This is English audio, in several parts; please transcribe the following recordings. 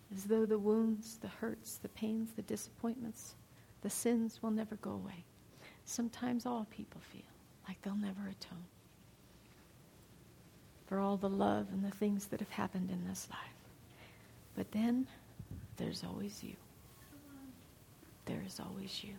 as though the wounds, the hurts, the pains, the disappointments, the sins will never go away. Sometimes all people feel like they'll never atone for all the love and the things that have happened in this life. But then there's always you. There is always you.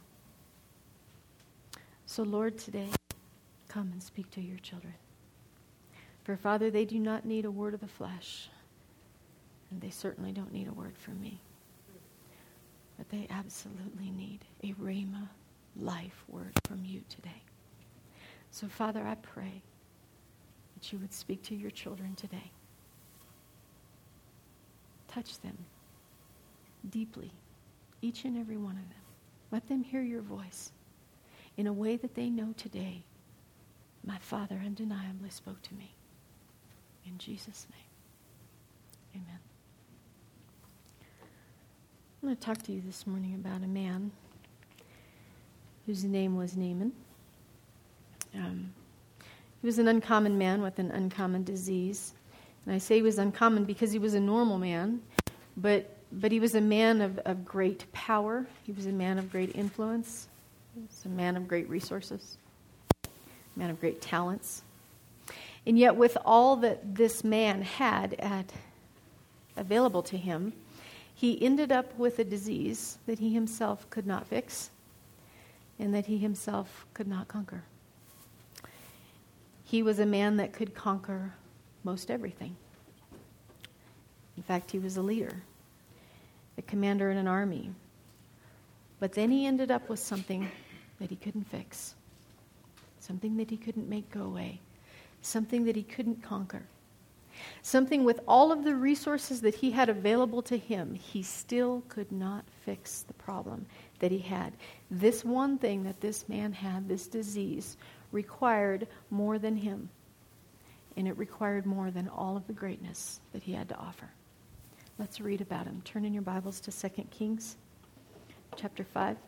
So Lord, today, come and speak to your children. For Father, they do not need a word of the flesh, and they certainly don't need a word from me. But they absolutely need a Rhema life word from you today. So Father, I pray that you would speak to your children today. Touch them deeply, each and every one of them. Let them hear your voice in a way that they know today, my Father undeniably spoke to me. In Jesus' name, amen. I'm going to talk to you this morning about a man whose name was Naaman. He was an uncommon man with an uncommon disease. And I say he was uncommon because he was a normal man, but he was a man of great power. He was a man of great influence. He was a man of great resources, a man of great talents. And yet with all that this man had available to him, he ended up with a disease that he himself could not fix and that he himself could not conquer. He was a man that could conquer most everything. In fact, he was a leader, a commander in an army. But then he ended up with something that he couldn't fix, something that he couldn't make go away, something that he couldn't conquer, something with all of the resources that he had available to him, he still could not fix the problem that he had. This one thing that this man had, this disease, required more than him, and it required more than all of the greatness that he had to offer. Let's read about him. Turn in your Bibles to 2 Kings, chapter 5.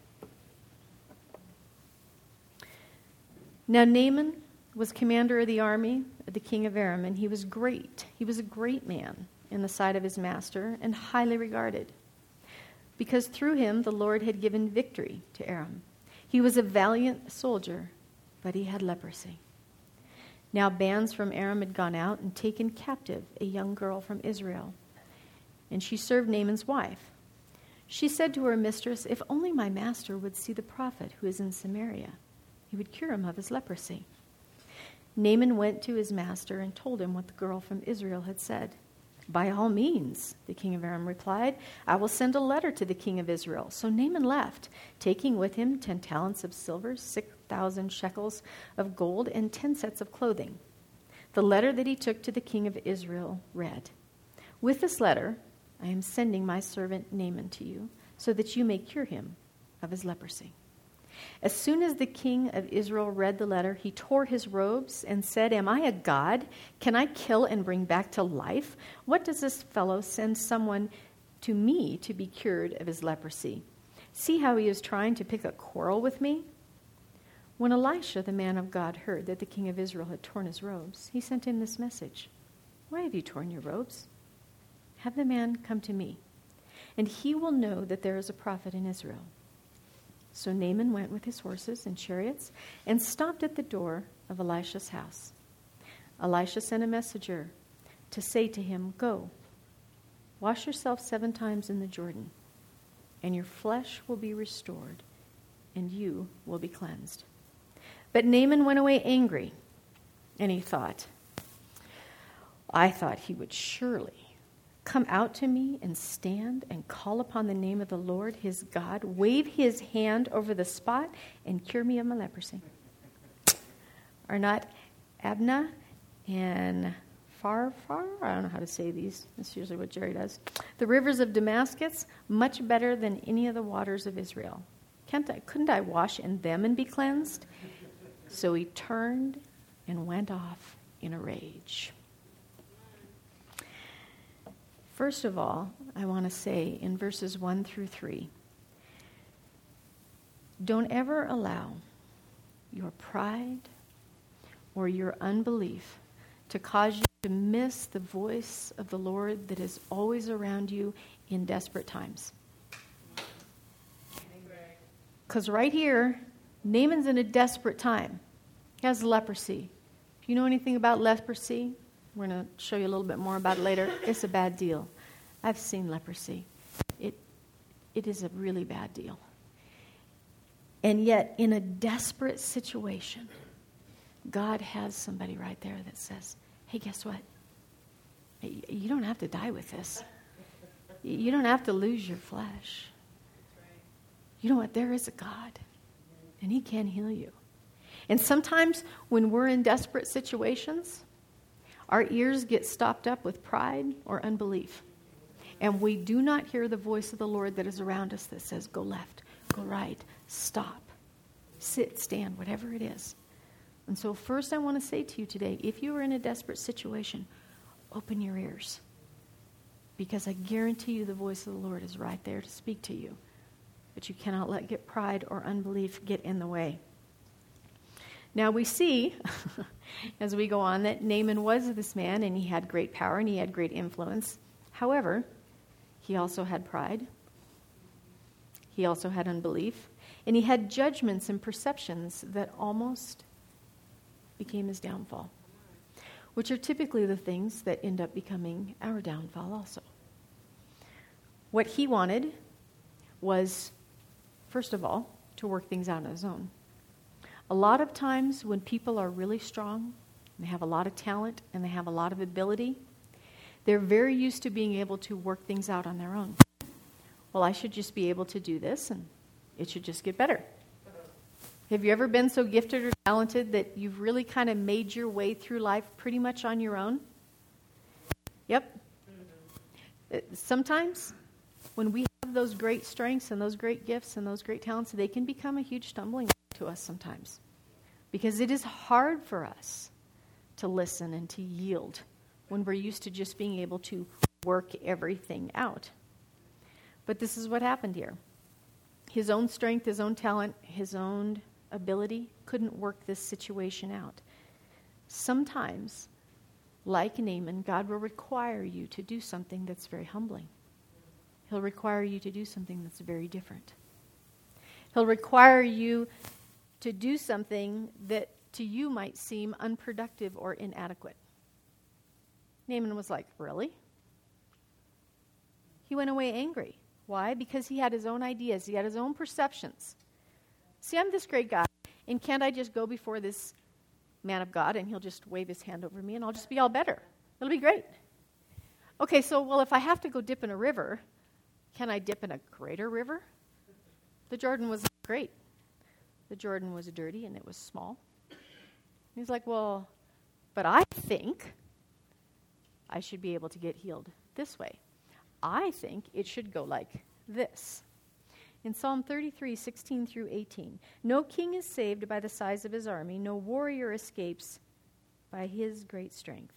Now Naaman was commander of the army of the king of Aram, and he was great. He was a great man in the sight of his master and highly regarded, because through him the Lord had given victory to Aram. He was a valiant soldier, but he had leprosy. Now bands from Aram had gone out and taken captive a young girl from Israel, and she served Naaman's wife. She said to her mistress, "If only my master would see the prophet who is in Samaria, he would cure him of his leprosy." Naaman went to his master and told him what the girl from Israel had said. "By all means," the king of Aram replied, "I will send a letter to the king of Israel." So Naaman left, taking with him 10 talents of silver, 6,000 shekels of gold, and 10 sets of clothing. The letter that he took to the king of Israel read, "With this letter, I am sending my servant Naaman to you, so that you may cure him of his leprosy." As soon as the king of Israel read the letter, he tore his robes and said, "Am I a god? Can I kill and bring back to life? What does this fellow send someone to me to be cured of his leprosy? See how he is trying to pick a quarrel with me?" When Elisha, the man of God, heard that the king of Israel had torn his robes, he sent him this message: "Why have you torn your robes? Have the man come to me, and he will know that there is a prophet in Israel." So Naaman went with his horses and chariots and stopped at the door of Elisha's house. Elisha sent a messenger to say to him, "Go, wash yourself 7 times in the Jordan, and your flesh will be restored, and you will be cleansed." But Naaman went away angry, and he thought, "I thought he would surely come out to me and stand and call upon the name of the Lord his God, wave his hand over the spot, and cure me of my leprosy. Are not Abna and Farfar, I don't know how to say these, that's usually what Jerry does, the rivers of Damascus, much better than any of the waters of Israel? Couldn't I wash in them and be cleansed?" So he turned and went off in a rage. First of all, I want to say in verses 1 through 3, don't ever allow your pride or your unbelief to cause you to miss the voice of the Lord that is always around you in desperate times. Because right here, Naaman's in a desperate time. He has leprosy. If you know anything about leprosy, we're going to show you a little bit more about it later. It's a bad deal. I've seen leprosy. It is a really bad deal. And yet, in a desperate situation, God has somebody right there that says, hey, guess what? You don't have to die with this. You don't have to lose your flesh. You know what? There is a God, and He can heal you. And sometimes when we're in desperate situations, our ears get stopped up with pride or unbelief. And we do not hear the voice of the Lord that is around us that says, go left, go right, stop, sit, stand, whatever it is. And so first I want to say to you today, if you are in a desperate situation, open your ears. Because I guarantee you the voice of the Lord is right there to speak to you. But you cannot let pride or unbelief get in the way. Now we see, as we go on, that Naaman was this man, and he had great power, and he had great influence. However, he also had pride. He also had unbelief. And he had judgments and perceptions that almost became his downfall, which are typically the things that end up becoming our downfall also. What he wanted was, first of all, to work things out on his own. A lot of times when people are really strong, they have a lot of talent, and they have a lot of ability, they're very used to being able to work things out on their own. Well, I should just be able to do this, and it should just get better. Have you ever been so gifted or talented that you've really kind of made your way through life pretty much on your own? Yep. Sometimes when we have those great strengths and those great gifts and those great talents, they can become a huge stumbling block to us sometimes. Because it is hard for us to listen and to yield when we're used to just being able to work everything out. But this is what happened here. His own strength, his own talent, his own ability couldn't work this situation out. Sometimes, like Naaman, God will require you to do something that's very humbling. He'll require you to do something that's very different. He'll require you to do something that to you might seem unproductive or inadequate. Naaman was like, really? He went away angry. Why? Because he had his own ideas. He had his own perceptions. See, I'm this great guy, and can't I just go before this man of God, and he'll just wave his hand over me, and I'll just be all better. It'll be great. Okay, so, well, if I have to go dip in a river, can I dip in a greater river? The Jordan was great. The Jordan was dirty, and it was small. He's like, well, but I think I should be able to get healed this way. I think it should go like this. In Psalm 33, 16 through 18, no king is saved by the size of his army, no warrior escapes by his great strength.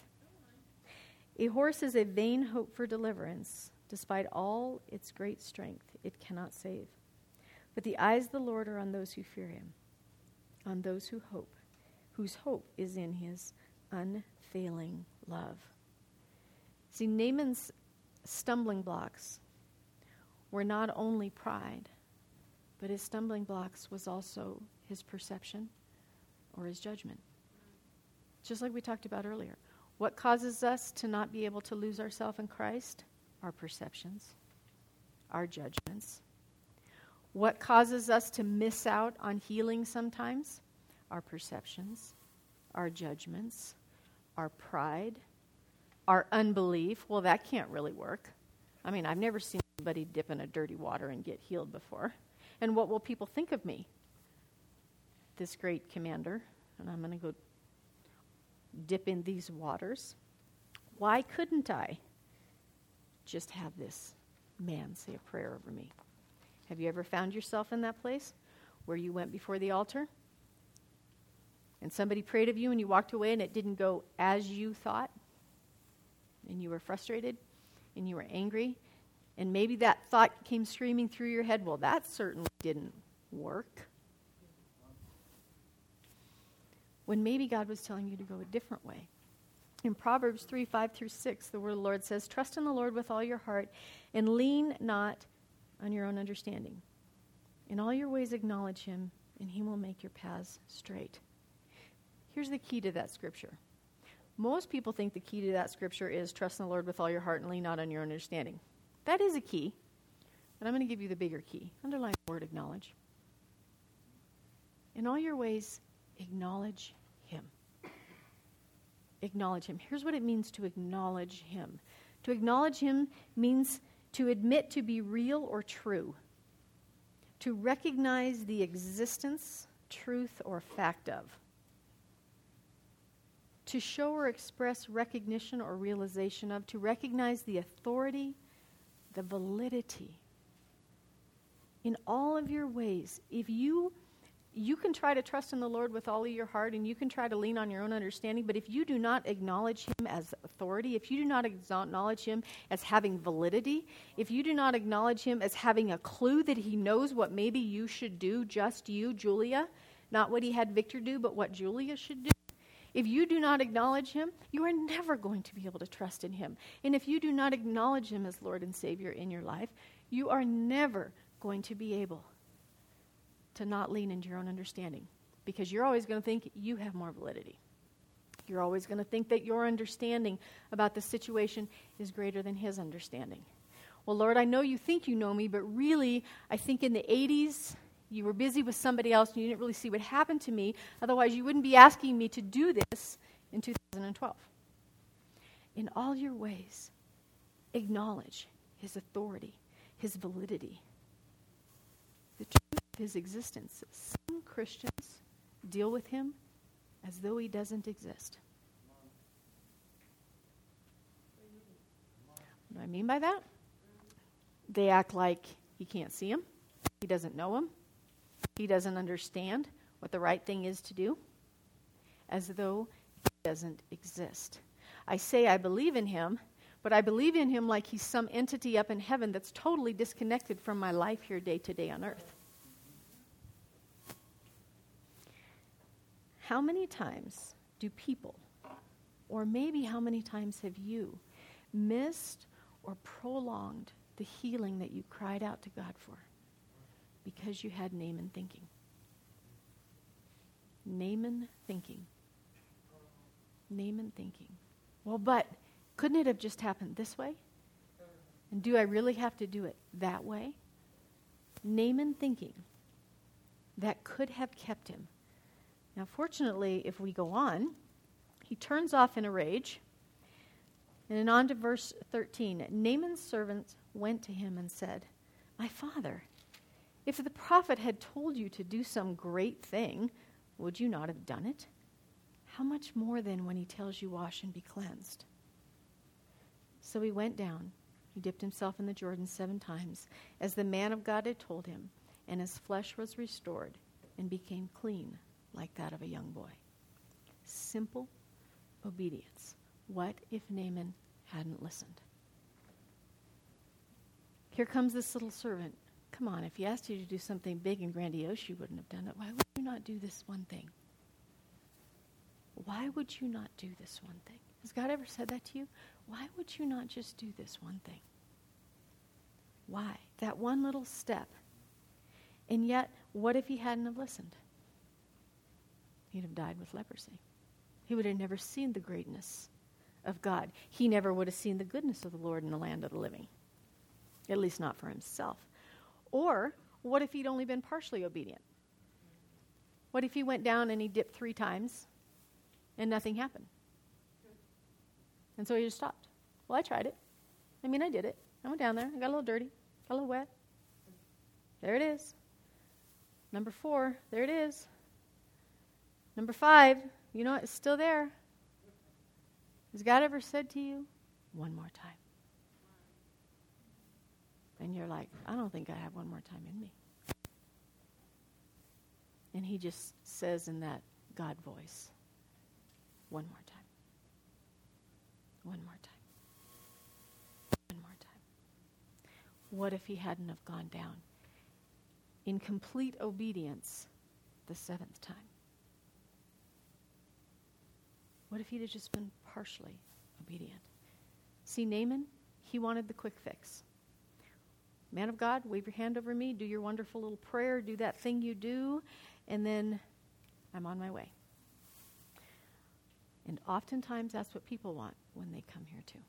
A horse is a vain hope for deliverance. Despite all its great strength, it cannot save. But the eyes of the Lord are on those who fear him, on those whose hope is in his unfailing love. See, Naaman's stumbling blocks were not only pride, but his stumbling blocks was also his perception or his judgment. Just like we talked about earlier. What causes us to not be able to lose ourselves in Christ? Our perceptions, our judgments. What causes us to miss out on healing sometimes? Our perceptions, our judgments, our pride, our unbelief. Well, that can't really work. I mean, I've never seen anybody dip in a dirty water and get healed before. And what will people think of me? This great commander, and I'm going to go dip in these waters. Why couldn't I just have this man say a prayer over me? Have you ever found yourself in that place where you went before the altar and somebody prayed of you and you walked away and it didn't go as you thought? And you were frustrated, and you were angry, and maybe that thought came screaming through your head, well, that certainly didn't work. When maybe God was telling you to go a different way. In Proverbs 3, 5 through 6, the word of the Lord says, "Trust in the Lord with all your heart and lean not on your own understanding. In all your ways acknowledge him, and he will make your paths straight." Here's the key to that scripture. Most people think the key to that scripture is trust in the Lord with all your heart and lean not on your own understanding. That is a key, but I'm going to give you the bigger key. Underline the word acknowledge. In all your ways, acknowledge him. Acknowledge him. Here's what it means to acknowledge him. To acknowledge him means to admit to be real or true. To recognize the existence, truth, or fact of. To show or express recognition or realization of. To recognize the authority, the validity. In all of your ways, if you can try to trust in the Lord with all of your heart, and you can try to lean on your own understanding, but if you do not acknowledge him as authority, if you do not acknowledge him as having validity, if you do not acknowledge him as having a clue that he knows what maybe you should do, just you, Julia, not what he had Victor do, but what Julia should do, if you do not acknowledge him, you are never going to be able to trust in him. And if you do not acknowledge him as Lord and Savior in your life, you are never going to be able to not lean into your own understanding, because you're always going to think you have more validity. You're always going to think that your understanding about the situation is greater than his understanding. Well, Lord, I know you think you know me, but really, I think in the 80s, you were busy with somebody else and you didn't really see what happened to me. Otherwise, you wouldn't be asking me to do this in 2012. In all your ways, acknowledge his authority, his validity, the truth of his existence. Some Christians deal with him as though he doesn't exist. What do I mean by that? They act like he can't see him, he doesn't know him, he doesn't understand what the right thing is to do, as though he doesn't exist. I say I believe in him, but I believe in him like he's some entity up in heaven that's totally disconnected from my life here day to day on earth. How many times do people, or maybe how many times have you, missed or prolonged the healing that you cried out to God for because you had Naaman thinking? Naaman thinking. Naaman thinking. Well, but couldn't it have just happened this way? And do I really have to do it that way? Naaman thinking. That could have kept him. Now, fortunately, if we go on, he turns off in a rage. And then on to verse 13. Naaman's servant went to him and said, "My father, if the prophet had told you to do some great thing, would you not have done it? How much more then when he tells you wash and be cleansed?" So he went down. He dipped himself in the Jordan 7 times, as the man of God had told him, and his flesh was restored and became clean like that of a young boy. Simple obedience. What if Naaman hadn't listened? Here comes this little servant. Come on, if he asked you to do something big and grandiose, you wouldn't have done it. Why would you not do this one thing? Why would you not do this one thing? Has God ever said that to you? Why would you not just do this one thing? Why? That one little step. And yet, what if he hadn't have listened? He'd have died with leprosy. He would have never seen the greatness of God. He never would have seen the goodness of the Lord in the land of the living. At least not for himself. Or, what if he'd only been partially obedient? What if he went down and he dipped 3 times and nothing happened? And so he just stopped. Well, I tried it. I did it. I went down there. I got a little dirty. Got a little wet. There it is. Number 4, there it is. Number 5, it's still there. Has God ever said to you, one more time? And you're like, I don't think I have one more time in me. And he just says in that God voice, one more time. One more time. One more time. What if he hadn't have gone down in complete obedience the 7th time? What if he'd have just been partially obedient? See, Naaman, he wanted the quick fix. Man of God, wave your hand over me, do your wonderful little prayer, do that thing you do, and then I'm on my way. And oftentimes that's what people want when they come here too.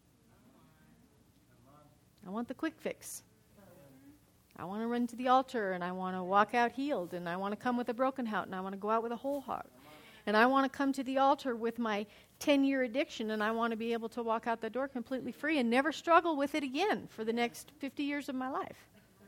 I want the quick fix. I want to run to the altar, and I want to walk out healed, and I want to come with a broken heart, and I want to go out with a whole heart. And I want to come to the altar with my 10-year addiction, and I want to be able to walk out the door completely free and never struggle with it again for the next 50 years of my life.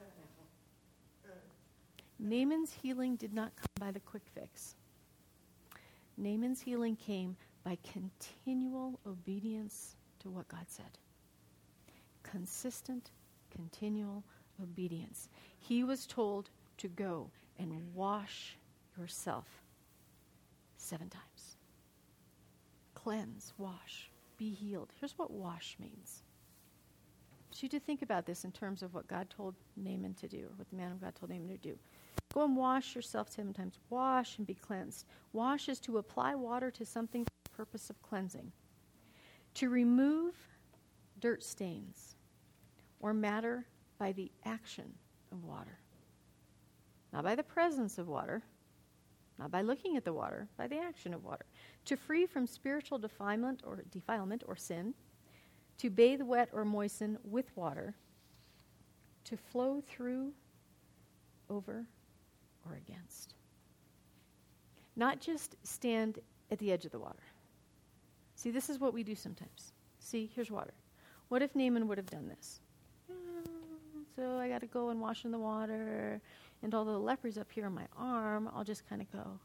Naaman's healing did not come by the quick fix. Naaman's healing came by continual obedience to what God said. Consistent, continual obedience. He was told to go and wash yourself 7 times. Cleanse, wash, be healed. Here's what wash means. I want you to think about this in terms of what God told Naaman to do, or what the man of God told Naaman to do. Go and wash yourself 7 times. Wash and be cleansed. Wash is to apply water to something for the purpose of cleansing. To remove dirt stains or matter by the action of water. Not by the presence of water, not by looking at the water, by the action of water. To free from spiritual defilement or sin. To bathe, wet, or moisten with water. To flow through, over, or against. Not just stand at the edge of the water. See, this is what we do sometimes. See, here's water. What if Naaman would have done this? So I got to go and wash in the water, and although the lepro's up here on my arm, I'll just kind of go.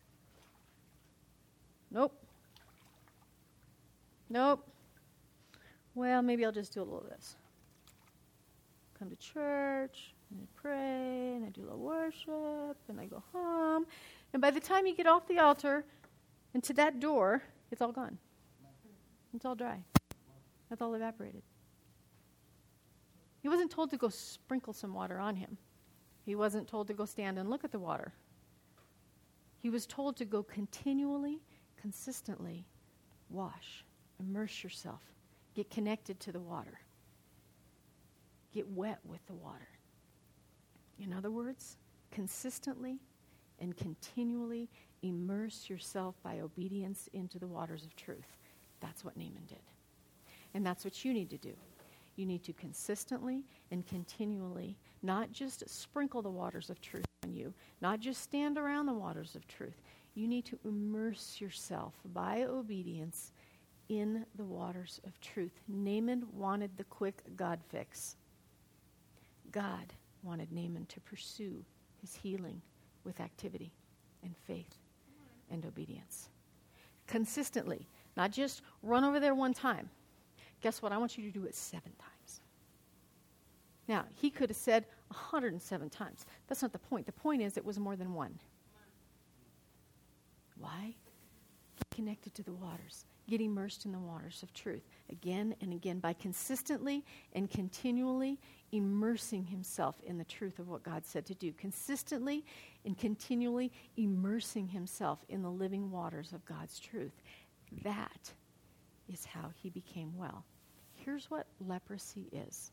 Nope. Well, maybe I'll just do a little of this. Come to church, and I pray, and I do a little worship, and I go home. And by the time you get off the altar and to that door, it's all gone. It's all dry. That's all evaporated. He wasn't told to go sprinkle some water on him. He wasn't told to go stand and look at the water. He was told to go continually, consistently wash, immerse yourself, get connected to the water, get wet with the water. In other words, consistently and continually immerse yourself by obedience into the waters of truth. That's what Naaman did. And that's what you need to do. You need to consistently and continually not just sprinkle the waters of truth on you, not just stand around the waters of truth. You need to immerse yourself by obedience in the waters of truth. Naaman wanted the quick God fix. God wanted Naaman to pursue his healing with activity and faith and obedience. Consistently, not just run over there one time. Guess what? I want you to do it 7 times. Now, he could have said 107 times. That's not the point. The point is it was more than 1. Why? Get connected to the waters. Get immersed in the waters of truth. Again and again, by consistently and continually immersing himself in the truth of what God said to do. Consistently and continually immersing himself in the living waters of God's truth. That is how he became well. Here's what leprosy is.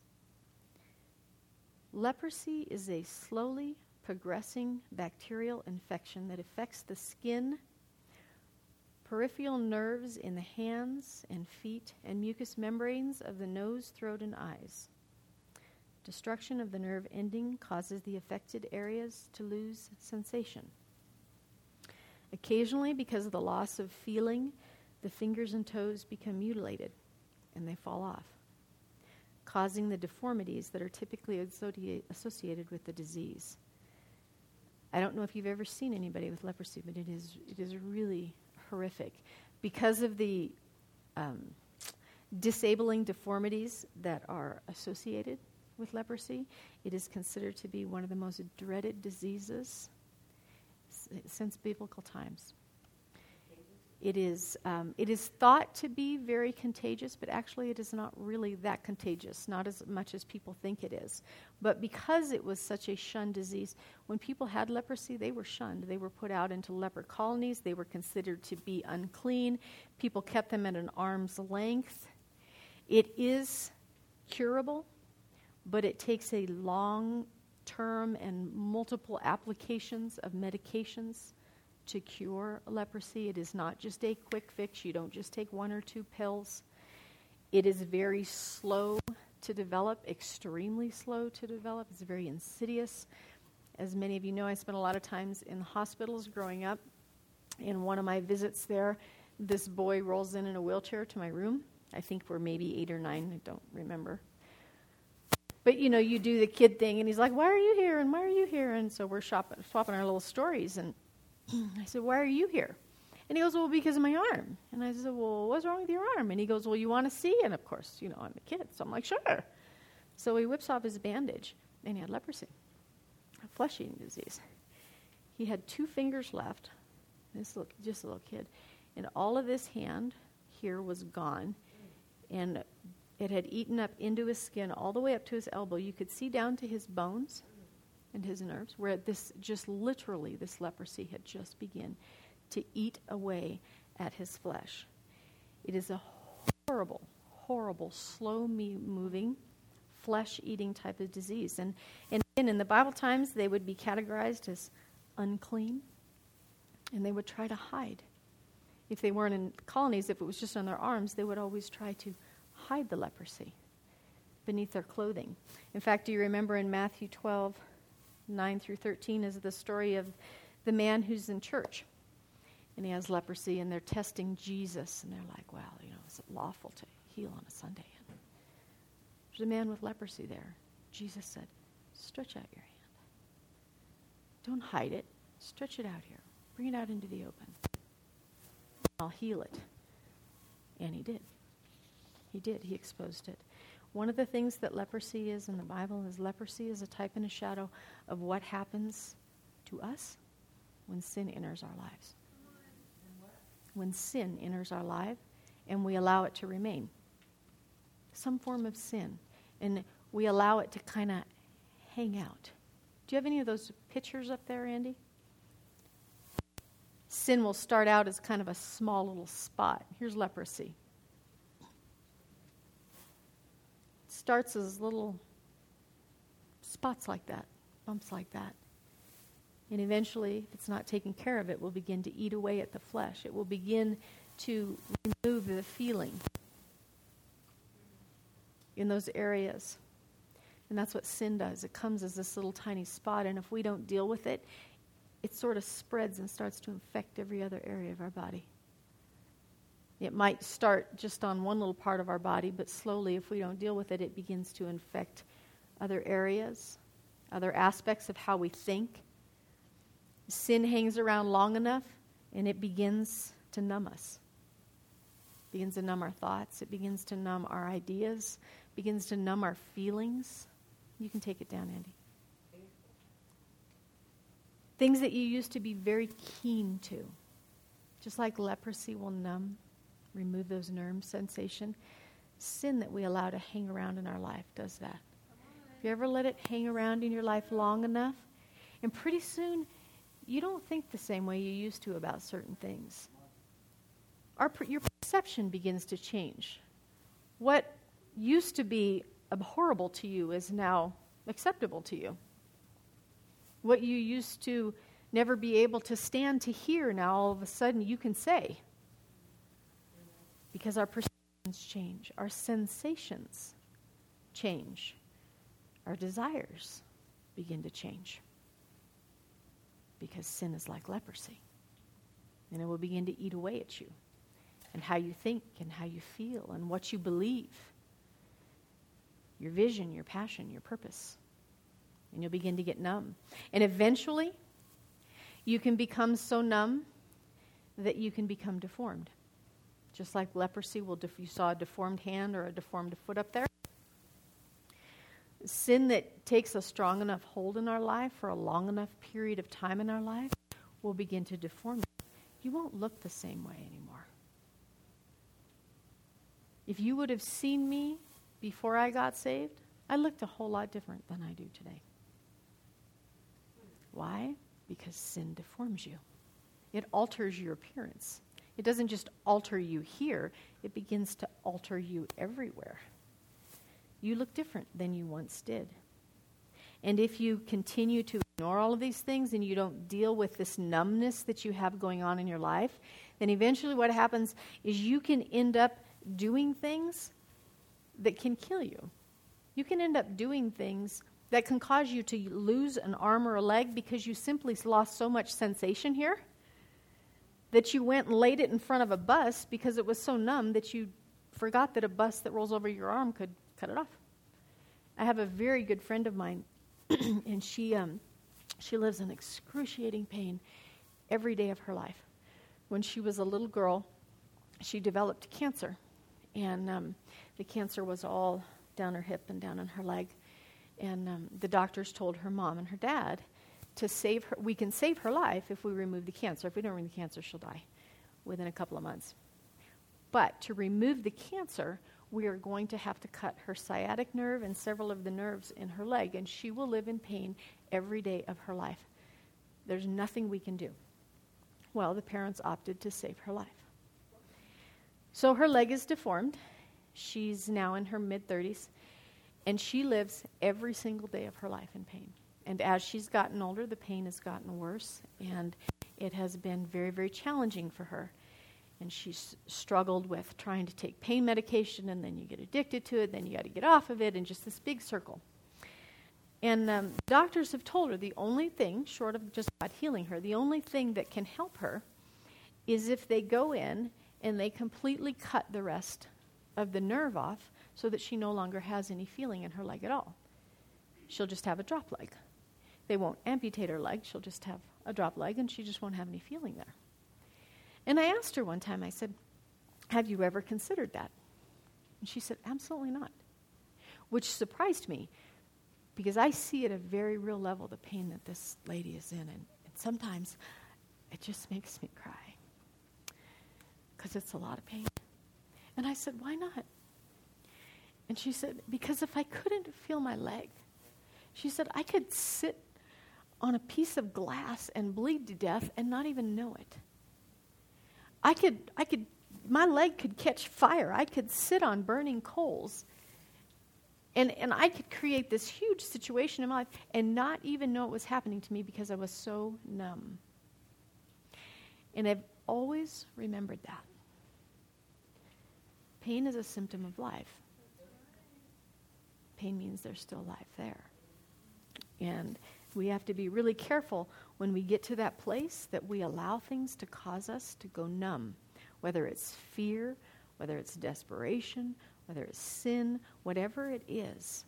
Leprosy is a slowly progressing bacterial infection that affects the skin, peripheral nerves in the hands and feet, and mucous membranes of the nose, throat, and eyes. Destruction of the nerve ending causes the affected areas to lose sensation. Occasionally, because of the loss of feeling, the fingers and toes become mutilated and they fall off, causing the deformities that are typically associated with the disease. I don't know if you've ever seen anybody with leprosy, but it is really horrific. Because of the disabling deformities that are associated with leprosy, it is considered to be one of the most dreaded diseases since biblical times. It is thought to be very contagious, but actually it is not really that contagious, not as much as people think it is. But because it was such a shunned disease, when people had leprosy, they were shunned. They were put out into leper colonies. They were considered to be unclean. People kept them at an arm's length. It is curable, but it takes a long term and multiple applications of medications to cure leprosy. It is not just a quick fix. You don't just take 1 or 2 pills. It is very slow to develop, extremely slow to develop. It's very insidious. As many of you know, I spent a lot of times in hospitals growing up. In one of my visits there, this boy rolls in a wheelchair to my room. I think we're maybe 8 or 9. I don't remember. But, you do the kid thing, and he's like, why are you here, and why are you here? And so we're swapping our little stories, and I said, why are you here? And he goes, well, because of my arm. And I said, well, what's wrong with your arm? And he goes, well, you want to see? And, of course, I'm a kid, so I'm like, sure. So he whips off his bandage, and he had leprosy, a flesh-eating disease. He had 2 fingers left, just a little kid, and all of this hand here was gone, and it had eaten up into his skin all the way up to his elbow. You could see down to his bones and his nerves, where this leprosy had just begun to eat away at his flesh. It is a horrible, horrible, slow-moving, flesh-eating type of disease. And in the Bible times, they would be categorized as unclean, and they would try to hide. If they weren't in colonies, if it was just on their arms, they would always try to hide the leprosy beneath their clothing. In fact, do you remember in Matthew 12, 9 through 13 is the story of the man who's in church, and he has leprosy, and they're testing Jesus, and they're like, well, is it lawful to heal on a Sunday? And there's a man with leprosy there. Jesus said, stretch out your hand. Don't hide it. Stretch it out here. Bring it out into the open. I'll heal it. And he did. He did. He exposed it. One of the things that leprosy is in the Bible is leprosy is a type and a shadow of what happens to us when sin enters our lives. When sin enters our life and we allow it to remain. Some form of sin. And we allow it to kind of hang out. Do you have any of those pictures up there, Andy? Sin will start out as kind of a small little spot. Here's leprosy. Starts as little spots like that, bumps like that. And eventually, if it's not taken care of, it will begin to eat away at the flesh. It will begin to remove the feeling in those areas. And that's what sin does. It comes as this little tiny spot, and if we don't deal with it, it sort of spreads and starts to infect every other area of our body. It might start just on one little part of our body, but slowly, if we don't deal with it, it begins to infect other areas, other aspects of how we think. Sin hangs around long enough, and it begins to numb us. It begins to numb our thoughts. It begins to numb our ideas. It begins to numb our feelings. You can take it down, Andy. Things that you used to be very keen to, just like leprosy will numb, remove those nerve sensation. Sin that we allow to hang around in our life does that. If you ever let it hang around in your life long enough, and pretty soon you don't think the same way you used to about certain things. Your perception begins to change. What used to be abhorrible to you is now acceptable to you. What you used to never be able to stand to hear, now all of a sudden you can say. Because our perceptions change. Our sensations change. Our desires begin to change. Because sin is like leprosy. And it will begin to eat away at you. And how you think and how you feel and what you believe. Your vision, your passion, your purpose. And you'll begin to get numb. And eventually, you can become so numb that you can become deformed. Just like leprosy will, you saw a deformed hand or a deformed foot up there. Sin that takes a strong enough hold in our life for a long enough period of time in our life will begin to deform you. you won't look the same way anymore. If you would have seen me before I got saved, I looked a whole lot different than I do today. Why? Because sin deforms you. It alters your appearance. It doesn't just alter you here, it begins to alter you everywhere. You look different than you once did. And if you continue to ignore all of these things and you don't deal with this numbness that you have going on in your life, then eventually what happens is you can end up doing things that can kill you. You can end up doing things that can cause you to lose an arm or a leg because you simply lost so much sensation here that you went and laid it in front of a bus because it was so numb that you forgot that a bus that rolls over your arm could cut it off. I have a very good friend of mine, and she lives in excruciating pain every day of her life. When she was a little girl, she developed cancer, and the cancer was all down her hip and down on her leg. And the doctors told her mom and her dad to save her. We can save her life if we remove the cancer. If we don't remove the cancer, she'll die within a couple of months. But to remove the cancer, we are going to have to cut her sciatic nerve and several of the nerves in her leg, and she will live in pain every day of her life. There's nothing we can do. Well, the parents opted to save her life. So her leg is deformed. She's now in her mid-30s, and she lives every single day of her life in pain. And as she's gotten older, the pain has gotten worse, and it has been very, very challenging for her. And she's struggled with trying to take pain medication, and then you get addicted to it, then you got to get off of it, and just this big circle. And doctors have told her the only thing, short of just God healing her, the only thing that can help her is if they go in and they completely cut the rest of the nerve off so that she no longer has any feeling in her leg at all. She'll just have a drop leg. They won't amputate her leg. She'll just have a drop leg, and she just won't have any feeling there. And I asked her one time, I said, have you ever considered that? And she said, absolutely not. Which surprised me, because I see at a very real level the pain that this lady is in, and sometimes it just makes me cry, because it's a lot of pain. And I said, why not? And she said, because if I couldn't feel my leg, she said, I could sit on a piece of glass and bleed to death and not even know it. My leg could catch fire. I could sit on burning coals. And I could create this huge situation in my life and not even know it was happening to me because I was so numb. And I've always remembered that. Pain is a symptom of life. Pain means there's still life there. And we have to be really careful when we get to that place that we allow things to cause us to go numb, whether it's fear, whether it's desperation, whether it's sin, whatever it is.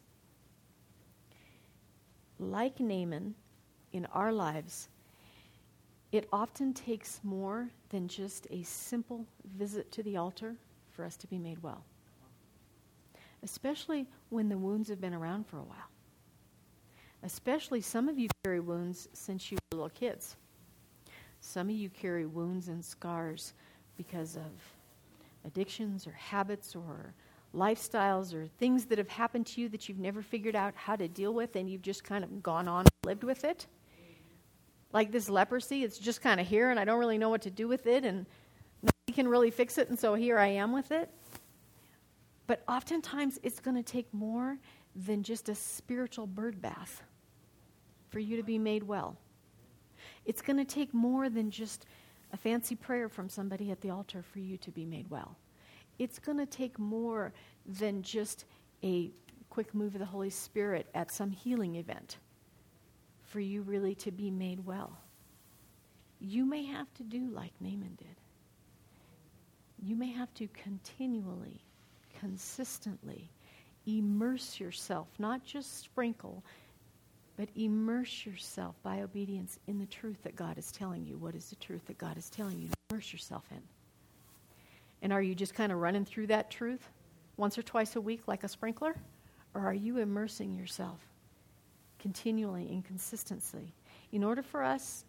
Like Naaman, in our lives, it often takes more than just a simple visit to the altar for us to be made well, especially when the wounds have been around for a while. Especially some of you carry wounds since you were little kids. Some of you carry wounds and scars because of addictions or habits or lifestyles or things that have happened to you that you've never figured out how to deal with, and you've just kind of gone on and lived with it. Like this leprosy, it's just kind of here, and I don't really know what to do with it, and nobody can really fix it, and so here I am with it. But oftentimes it's going to take more than just a spiritual bird bath for you to be made well. It's going to take more than just a fancy prayer from somebody at the altar for you to be made well. It's going to take more than just a quick move of the Holy Spirit at some healing event for you really to be made well. You may have to do like Naaman did. You may have to continually, consistently immerse yourself, not just sprinkle, but immerse yourself by obedience in the truth that God is telling you. What is the truth that God is telling you to immerse yourself in? And are you just kind of running through that truth once or twice a week like a sprinkler? Or are you immersing yourself continually and consistently? In order for us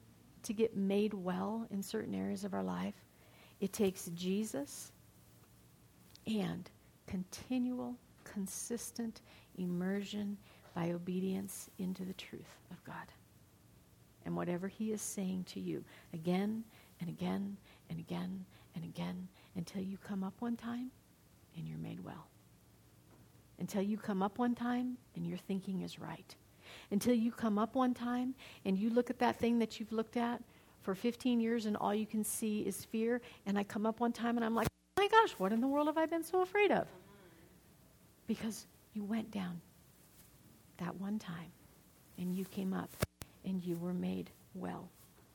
to get made well in certain areas of our life, it takes Jesus and continual, consistent immersion by obedience into the truth of God. And whatever he is saying to you again and again and again and again until you come up one time and you're made well. Until you come up one time and your thinking is right. Until you come up one time and you look at that thing that you've looked at for 15 years and all you can see is fear, and I come up one time and I'm like, oh my gosh, what in the world have I been so afraid of? Because you went down that one time and you came up and you were made well.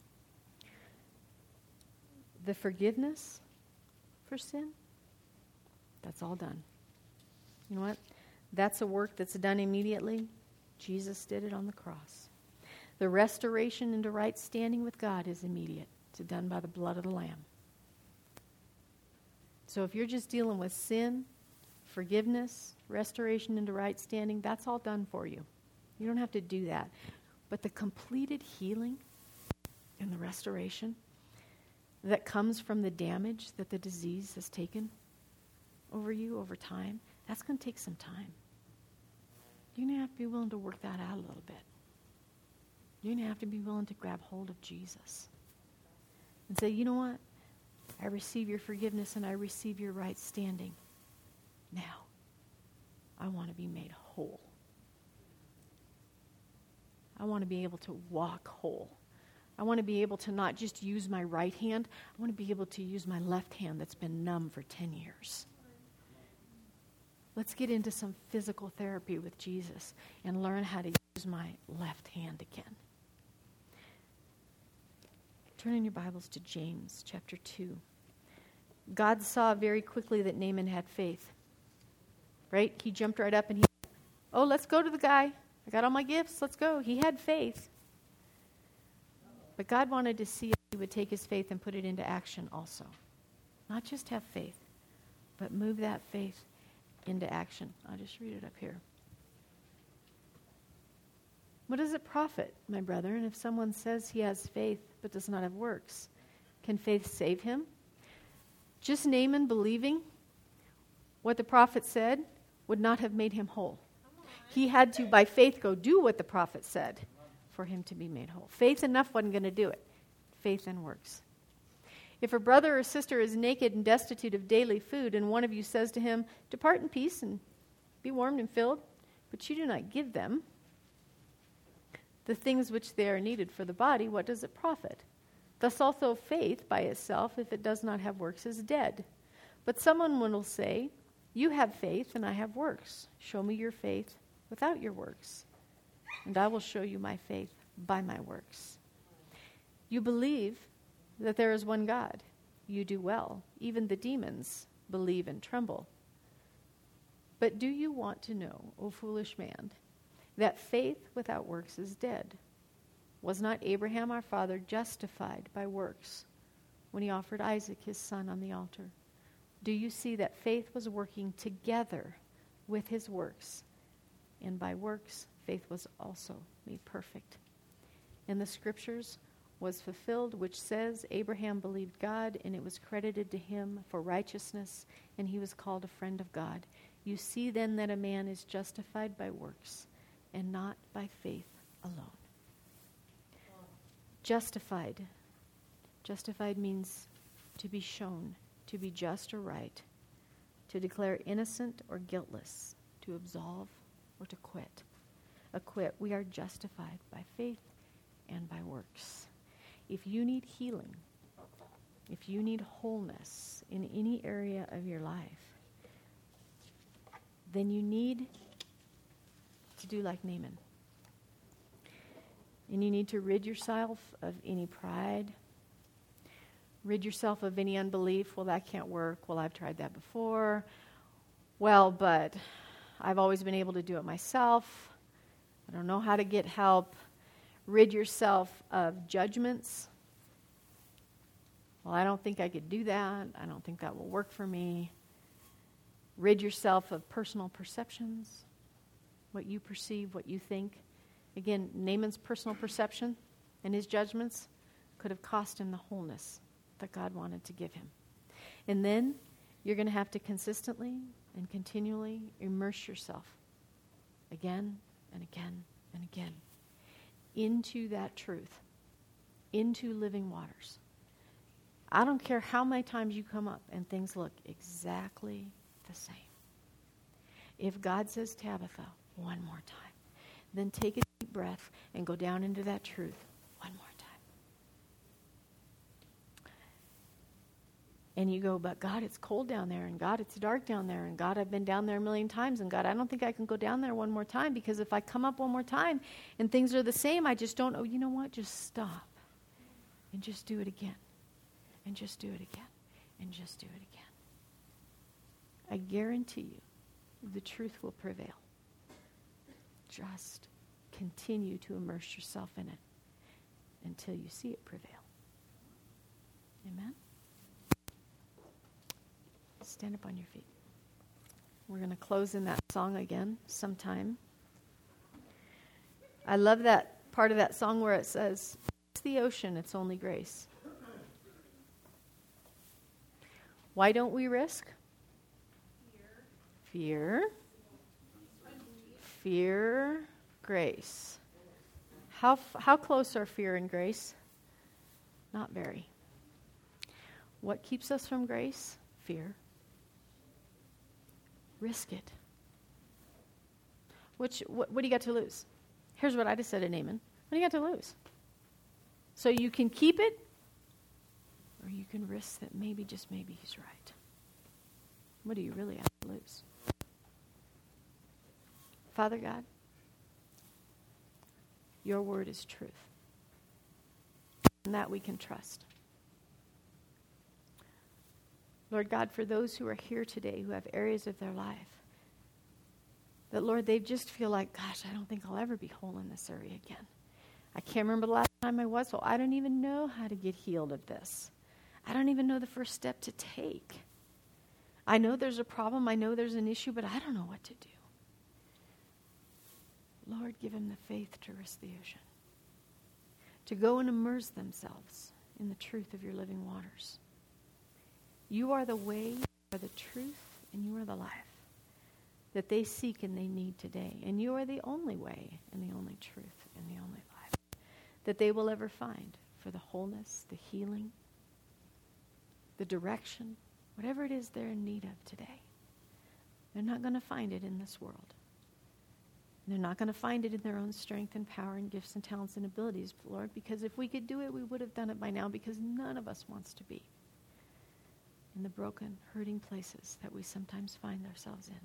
The forgiveness for sin, that's all done. You know what? That's a work that's done immediately. Jesus did it on the cross. The restoration into right standing with God is immediate. It's done by the blood of the Lamb. So if you're just dealing with sin, forgiveness, restoration into right standing, that's all done for you. You don't have to do that. But the completed healing and the restoration that comes from the damage that the disease has taken over you over time, that's going to take some time. You're going to have to be willing to work that out a little bit. You're going to have to be willing to grab hold of Jesus and say, you know what? I receive your forgiveness and I receive your right standing. Now, I want to be made whole. I want to be able to walk whole. I want to be able to not just use my right hand. I want to be able to use my left hand that's been numb for 10 years. Let's get into some physical therapy with Jesus and learn how to use my left hand again. Turn in your Bibles to James chapter 2. God saw very quickly that Naaman had faith. Right? He jumped right up and he, oh, let's go to the guy. I got all my gifts. Let's go. He had faith. But God wanted to see if he would take his faith and put it into action also. Not just have faith, but move that faith into action. I'll just read it up here. What does it profit, my brethren, if someone says he has faith but does not have works? Can faith save him? Just Naaman believing what the prophet said would not have made him whole. He had to, by faith, go do what the prophet said for him to be made whole. Faith enough wasn't going to do it. Faith and works. If a brother or sister is naked and destitute of daily food, and one of you says to him, depart in peace and be warmed and filled, but you do not give them the things which they are needed for the body, what does it profit? Thus also faith by itself, if it does not have works, is dead. But someone will say, you have faith and I have works. Show me your faith without your works, and I will show you my faith by my works. You believe that there is one God. You do well. Even the demons believe and tremble. But do you want to know, O foolish man, that faith without works is dead? Was not Abraham our father justified by works when he offered Isaac his son on the altar? Do you see that faith was working together with his works? And by works, faith was also made perfect. And the scriptures was fulfilled, which says, Abraham believed God, and it was credited to him for righteousness, and he was called a friend of God. You see then that a man is justified by works, and not by faith alone. Justified. Justified means to be shown, to be just or right, to declare innocent or guiltless, to absolve or to quit. Acquit. We are justified by faith and by works. If you need healing, if you need wholeness in any area of your life, then you need to do like Naaman. And you need to rid yourself of any pride, rid yourself of any unbelief. Well, that can't work. Well, I've tried that before. Well, but I've always been able to do it myself. I don't know how to get help. Rid yourself of judgments. Well, I don't think I could do that. I don't think that will work for me. Rid yourself of personal perceptions, what you perceive, what you think. Again, Naaman's personal perception and his judgments could have cost him the wholeness that God wanted to give him. And then you're going to have to consistently and continually immerse yourself again and again and again into that truth, into living waters. I don't care how many times you come up and things look exactly the same. If God says, Tabitha, one more time, then take a deep breath and go down into that truth one more time. And you go, but God, it's cold down there, and God, it's dark down there, and God, I've been down there a million times, and God, I don't think I can go down there one more time, because if I come up one more time and things are the same, I just don't know. You know what? Just stop and just do it again, and just do it again, and just do it again. I guarantee you the truth will prevail. Just continue to immerse yourself in it until you see it prevail. Amen? Stand up on your feet. We're going to close in that song again sometime. I love that part of that song where it says, it's the ocean, it's only grace. Why don't we risk? Fear. Fear, grace. How close are fear and grace? Not very. What keeps us from grace? Fear. Risk it. What do you got to lose? Here's what I just said to Naaman. What do you got to lose? So you can keep it, or you can risk that maybe, just maybe, he's right. What do you really have to lose? Father God, your word is truth, and that we can trust. Lord God, for those who are here today who have areas of their life that, Lord, they just feel like, gosh, I don't think I'll ever be whole in this area again. I can't remember the last time I was, so I don't even know how to get healed of this. I don't even know the first step to take. I know there's a problem, I know there's an issue, but I don't know what to do. Lord, give them the faith to risk the ocean, to go and immerse themselves in the truth of your living waters. You are the way, you are the truth, and you are the life that they seek and they need today. And you are the only way and the only truth and the only life that they will ever find for the wholeness, the healing, the direction, whatever it is they're in need of today. They're not going to find it in this world. They're not going to find it in their own strength and power and gifts and talents and abilities, Lord, because if we could do it, we would have done it by now, because none of us wants to be in the broken, hurting places that we sometimes find ourselves in.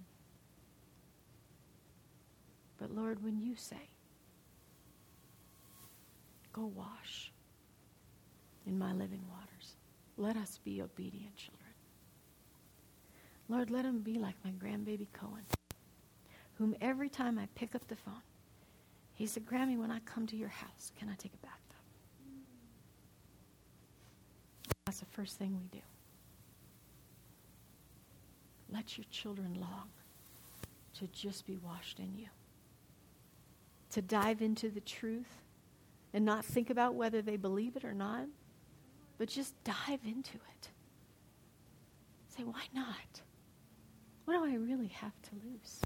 But Lord, when you say, go wash in my living waters, let us be obedient children. Lord, let him be like my grandbaby Cohen, whom every time I pick up the phone, he said, Grammy, when I come to your house, can I take a bathtub? That's the first thing we do. Let your children long to just be washed in you, to dive into the truth and not think about whether they believe it or not, but just dive into it. Say, why not? What do I really have to lose?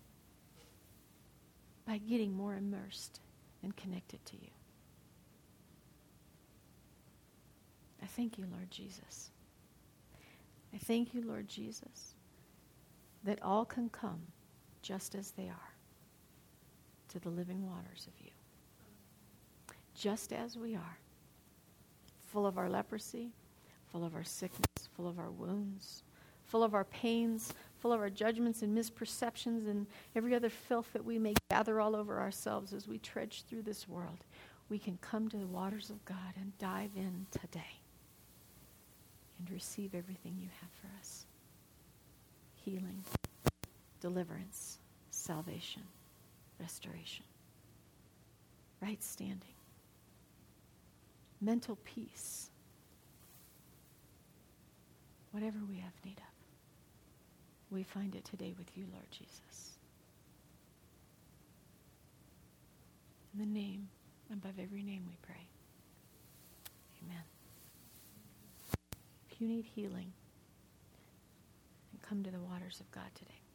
By getting more immersed and connected to you. I thank you, Lord Jesus. I thank you, Lord Jesus, that all can come just as they are to the living waters of you. Just as we are, full of our leprosy, full of our sickness, full of our wounds, full of our pains, full of our judgments and misperceptions and every other filth that we may gather all over ourselves as we trudge through this world, we can come to the waters of God and dive in today and receive everything you have for us. Healing, deliverance, salvation, restoration, right standing, mental peace, whatever we have need of. We find it today with you, Lord Jesus. In the name above every name we pray. Amen. If you need healing, come to the waters of God today.